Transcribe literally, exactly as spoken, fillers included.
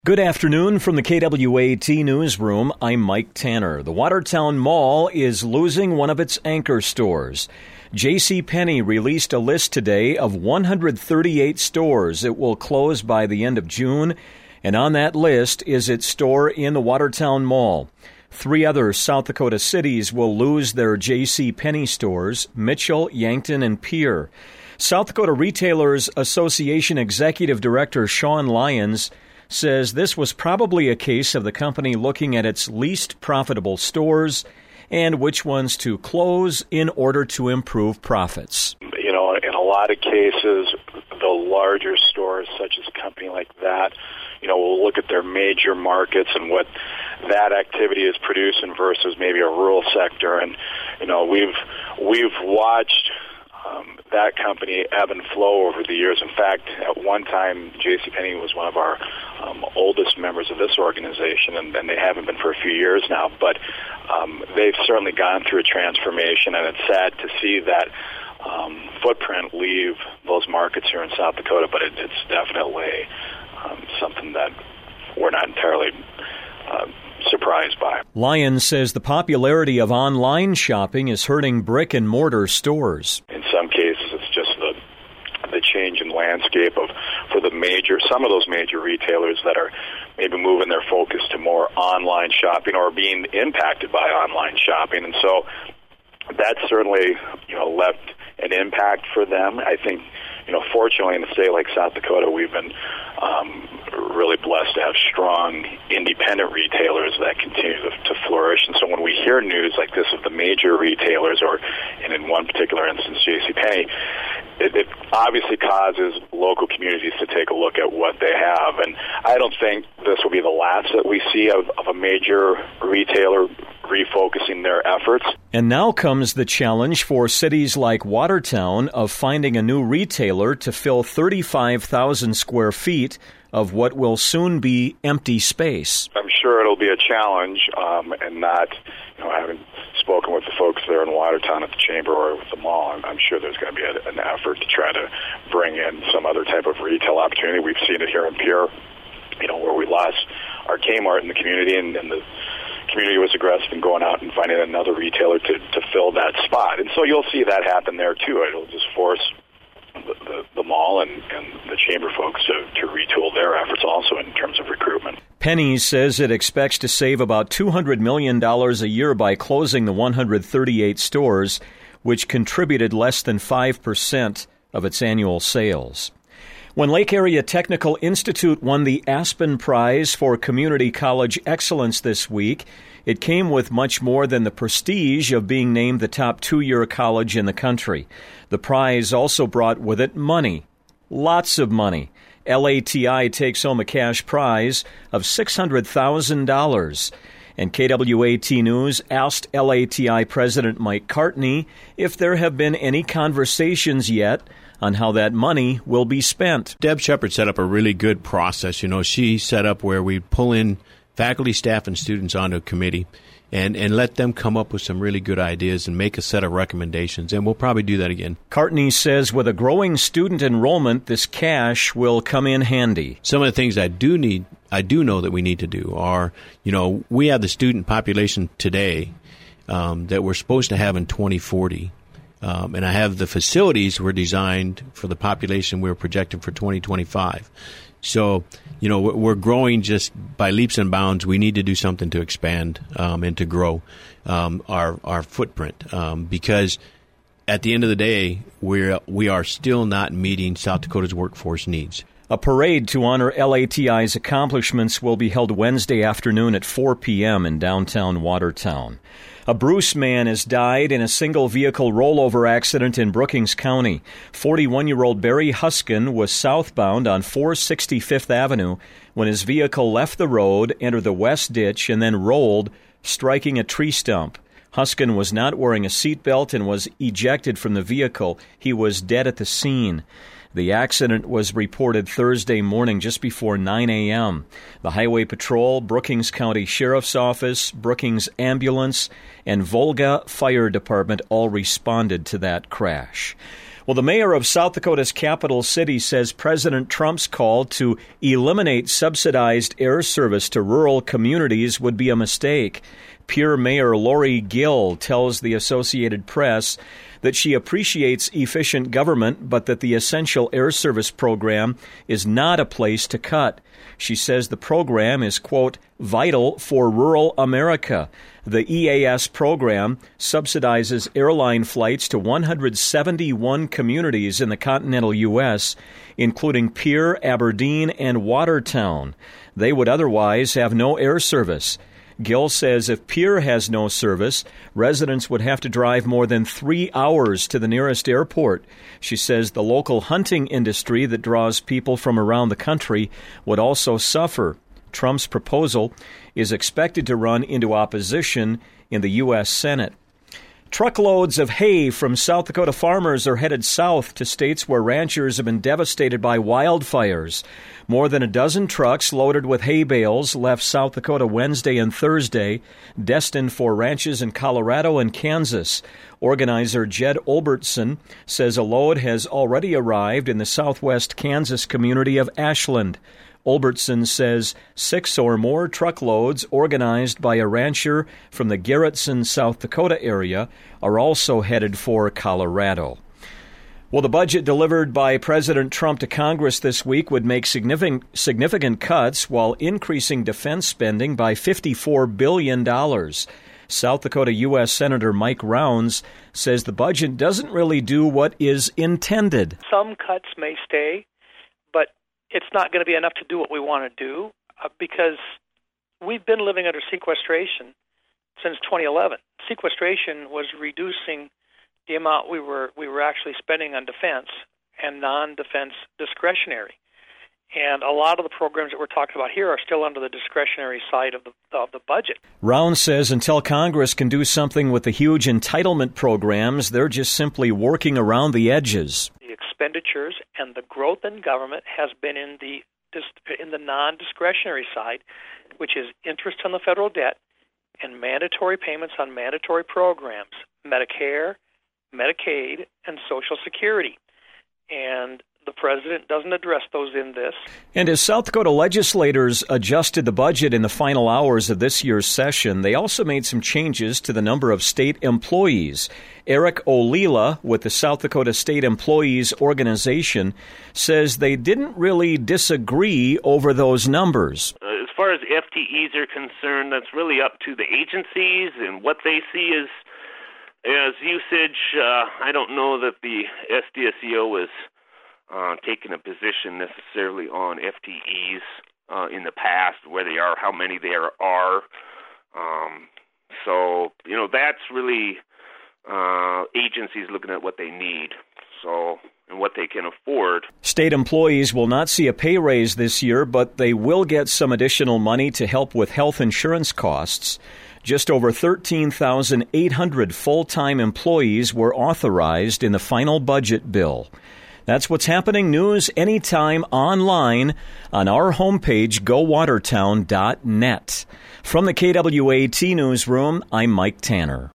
Good afternoon from the K W A T Newsroom. I'm Mike Tanner. The Watertown Mall is losing one of its anchor stores. JCPenney released a list today of one hundred thirty-eight stores it will close by the end of June, and on that list is its store in the Watertown Mall. Three other South Dakota cities will lose their JCPenney stores: Mitchell, Yankton, and Pierre. South Dakota Retailers Association Executive Director Sean Lyons says this was probably a case of the company looking at its least profitable stores and which ones to close in order to improve profits. You know, in a lot of cases, the larger stores, such as a company like that, you know, will look at their major markets and what that activity is producing versus maybe a rural sector. And, you know, we've we've watched Um, that company ebb and flow over the years. In fact, at one time, JCPenney was one of our um, oldest members of this organization, and, and they haven't been for a few years now. But um, they've certainly gone through a transformation, and it's sad to see that um, footprint leave those markets here in South Dakota. But it, it's definitely um, something that we're not entirely Uh, surprised by. Lyons says the popularity of online shopping is hurting brick-and-mortar stores. In some cases, it's just the the change in landscape of for the major, some of those major retailers that are maybe moving their focus to more online shopping or being impacted by online shopping. And so that's certainly, you know, left an impact for them. I think, you know, fortunately in a state like South Dakota, we've been um, really blessed to have strong independent retailers that continue to, to flourish. And so when we hear news like this of the major retailers, or, and in one particular instance, JCPenney, it, it obviously causes local communities to take a look at what they have. And I don't think this will be the last that we see of, of a major retailer refocusing their efforts. And now comes the challenge for cities like Watertown of finding a new retailer to fill thirty-five thousand square feet of what will soon be empty space. I'm sure it'll be a challenge, um, and not, you know, having spoken with the folks there in Watertown at the Chamber or with the mall, I'm, I'm sure there's going to be a, an effort to try to bring in some other type of retail opportunity. We've seen it here in Pierre, you know, where we lost our Kmart in the community, and, and the community was aggressive in going out and finding another retailer to, to fill that spot. And so you'll see that happen there, too. It'll just force the, the, the mall and, and the Chamber folks to, to retool their efforts also in terms of recruitment. Penny's says it expects to save about two hundred million dollars a year by closing the one hundred thirty-eight stores, which contributed less than five percent of its annual sales. When Lake Area Technical Institute won the Aspen Prize for Community College Excellence this week, it came with much more than the prestige of being named the top two-year college in the country. The prize also brought with it money, lots of money. L A T I takes home a cash prize of six hundred thousand dollars. And K W A T News asked L A T I President Mike Cartney if there have been any conversations yet on how that money will be spent. Deb Shepard set up a really good process. You know, she set up where we pull in faculty, staff, and students onto a committee and, and let them come up with some really good ideas and make a set of recommendations, and we'll probably do that again. Cartney says with a growing student enrollment, this cash will come in handy. Some of the things I do need, I do know that we need to do are, you know, we have the student population today um, that we're supposed to have in twenty forty. Um, and I have the facilities were designed for the population we were projected for twenty twenty-five. So, you know, we're growing just by leaps and bounds. We need to do something to expand um, and to grow um, our our footprint um, because at the end of the day, we're we are still not meeting South Dakota's workforce needs. A parade to honor L A T I's accomplishments will be held Wednesday afternoon at four p.m. in downtown Watertown. A Bruce man has died in a single-vehicle rollover accident in Brookings County. forty-one-year-old Barry Huskin was southbound on four sixty-fifth Avenue when his vehicle left the road, entered the west ditch, and then rolled, striking a tree stump. Huskin was not wearing a seatbelt and was ejected from the vehicle. He was dead at the scene. The accident was reported Thursday morning just before nine a.m. The Highway Patrol, Brookings County Sheriff's Office, Brookings Ambulance, and Volga Fire Department all responded to that crash. Well, Well, the mayor of South Dakota's capital city says President Trump's call to eliminate subsidized air service to rural communities would be a mistake. Pierre Mayor Lori Gill tells the Associated Press that she appreciates efficient government, but that the Essential Air Service program is not a place to cut. She says the program is, quote, vital for rural America. The E A S program subsidizes airline flights to one hundred seventy-one communities in the continental U S, including Pierre, Aberdeen, and Watertown. They would otherwise have no air service. Gill says if Pierre has no service, residents would have to drive more than three hours to the nearest airport. She says the local hunting industry that draws people from around the country would also suffer. Trump's proposal is expected to run into opposition in the U S Senate. Truckloads of hay from South Dakota farmers are headed south to states where ranchers have been devastated by wildfires. More than a dozen trucks loaded with hay bales left South Dakota Wednesday and Thursday, destined for ranches in Colorado and Kansas. Organizer Jed Olbertson says a load has already arrived in the southwest Kansas community of Ashland. Olbertson says six or more truckloads organized by a rancher from the Garretson, South Dakota area are also headed for Colorado. Well, the budget delivered by President Trump to Congress this week would make significant, significant cuts while increasing defense spending by fifty-four billion dollars. South Dakota U S Senator Mike Rounds says the budget doesn't really do what is intended. Some cuts may stay, but it's not going to be enough to do what we want to do uh, because we've been living under sequestration since twenty eleven. Sequestration was reducing the amount we were we were actually spending on defense and non-defense discretionary. And a lot of the programs that we're talking about here are still under the discretionary side of the of the budget. Round says until Congress can do something with the huge entitlement programs, they're just simply working around the edges. The expenditures and the growth in government has been in the in the non-discretionary side, which is interest on the federal debt and mandatory payments on mandatory programs, Medicare, Medicaid, and Social Security. And the president doesn't address those in this. And as South Dakota legislators adjusted the budget in the final hours of this year's session, they also made some changes to the number of state employees. Eric Olila with the South Dakota State Employees Organization says they didn't really disagree over those numbers. Uh, as far as F T Es are concerned, that's really up to the agencies and what they see as, as usage. Uh, I don't know that the S D S E O is Uh, taking a position necessarily on F T Es uh, in the past, where they are, how many there are. Um, so, you know, that's really uh, agencies looking at what they need, so and what they can afford. State employees will not see a pay raise this year, but they will get some additional money to help with health insurance costs. Just over thirteen thousand eight hundred full-time employees were authorized in the final budget bill. That's what's happening. News anytime online on our homepage, go watertown dot net. From the K W A T newsroom, I'm Mike Tanner.